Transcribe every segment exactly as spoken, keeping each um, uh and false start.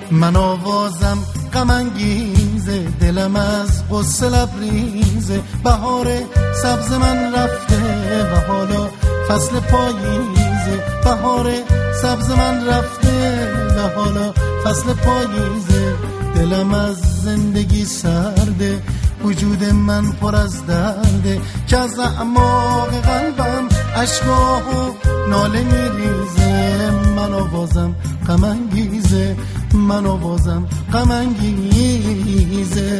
من آوازم غم انگیزه، دلم از غصه لبریزه. بهار سبز من رفته و حالا فصل پاییزه. بهار سبز من رفته و حالا فصل پاییزه. دلم از زندگی سرده، وجود من پر از درده، که از اعماق قلبم اشک‌ها و ناله میریزه. من آوازم غم انگیزه، من آوازم غم انگیزه.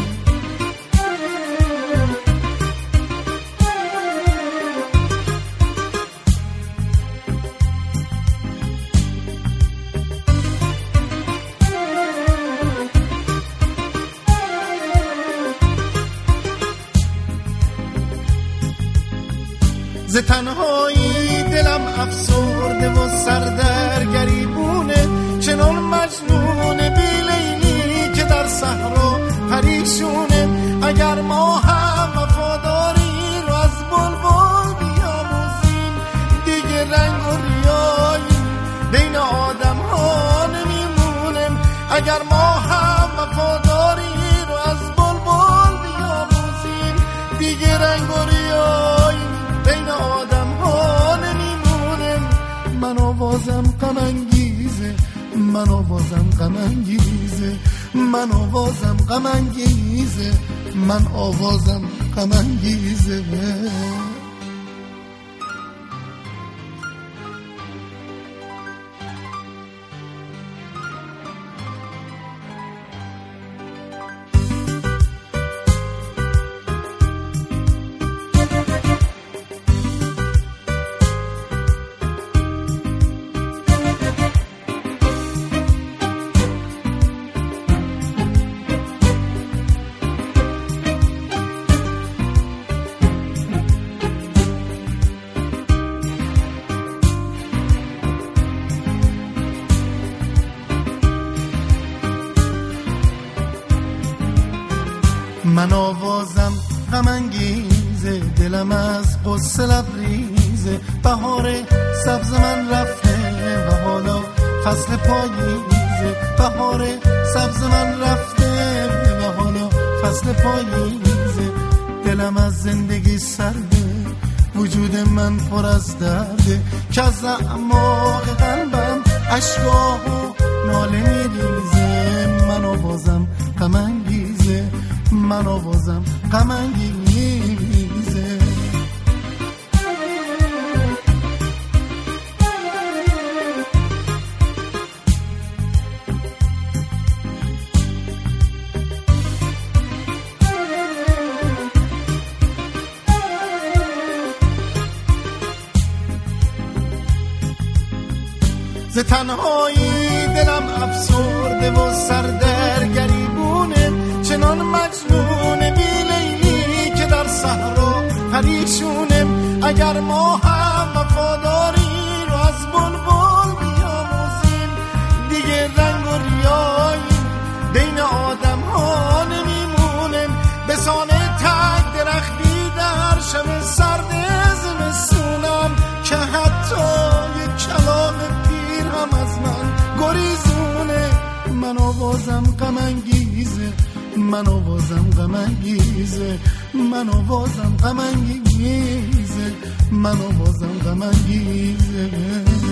ز تنهایی دلم افسرده و سردر گریبونه، چنان مجنون بی لیلی که در صحرا پریشونه. اگر ما هم وفاداری رو از بلبل بیاموزیم، دیگه رنگ و ریایی بین آدم ها نمیمونیم. اگر ما هم وفاداری رو از بلبل بیاموزیم، دیگه رنگ و ریایی بین آدم ها نمیمونم. من آوازم غم انگیزه، من آوازم غم انگیزه. من آوازم غم انگیزه، من آوازم غم انگیزه. من آوازم غم انگیزه، دلم از غصه لبریزه. بهار سبز من رفته و حالا فصل پاییزه. بهار سبز من رفته و حالا فصل پاییزه. دلم از زندگی سرده، وجود من پر از درده، که از اعماق قلبم اشک‌ها و ناله میریزه. من آوازم غم انگیزه، من آوازم غم انگیزه. ز تنهایی دلم افسرده و سردر گریبونه، چنان مجنون بی لیلی که در صحرا پریشونه. اگر ما هم وفاداری رو از بلبل بیاموزیم، دیگه رنگ و ریایی بین آدم ها نمیمونیم. به سانه تک درختی در شب سرد زمستونم، که حتی یک کلام پیر هم از من گریزونه. من آوازم غم انگیزه، من آوازم غم انگیزه. من آوازم غم انگیزه، من آوازم غم انگیزه.